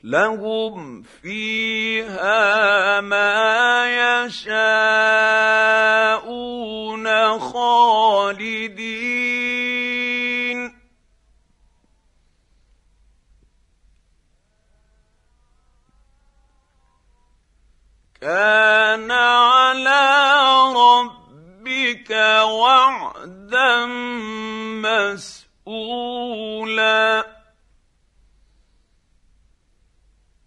لهم فيها ما يشاءون خالدين. كان على ربك وعدا مسئولا.